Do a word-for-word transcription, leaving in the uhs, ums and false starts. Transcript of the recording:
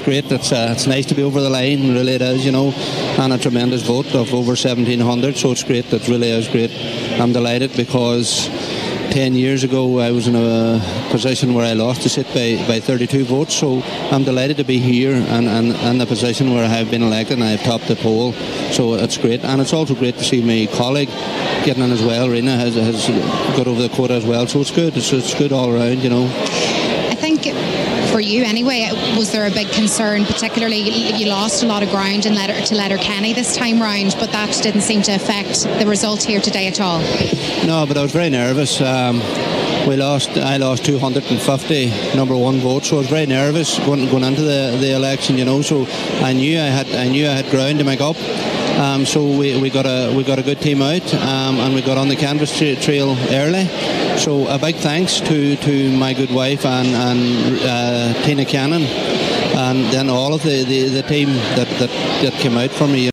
great. It's uh, it's nice to be over the line, really it is, you know, and a tremendous vote of over seventeen hundred, so it's great. It really is great. I'm delighted because ten years ago I was in a position where I lost the seat by, by thirty-two votes, so I'm delighted to be here and, and, and in the position where I have been elected and I have topped the poll, so it's great. And it's also great to see my colleague getting in as well. Rena has, has got over the quota as well, so it's good. It's, it's good all around, you know. I think for you anyway, was there a big concern, particularly you lost a lot of ground in letter, to Letterkenny this time round, but that didn't seem to affect the result here today at all? No, but I was very nervous. Um, we lost. I lost two hundred fifty number one votes, so I was very nervous going, going into the, the election, you know. So I knew I had I knew I had ground to make up. Um, so we, we got a we got a good team out, um, and we got on the canvas tra- trail early. So a big thanks to, to my good wife and, and uh, Tina Cannon, and then all of the, the, the team that, that, that came out for me.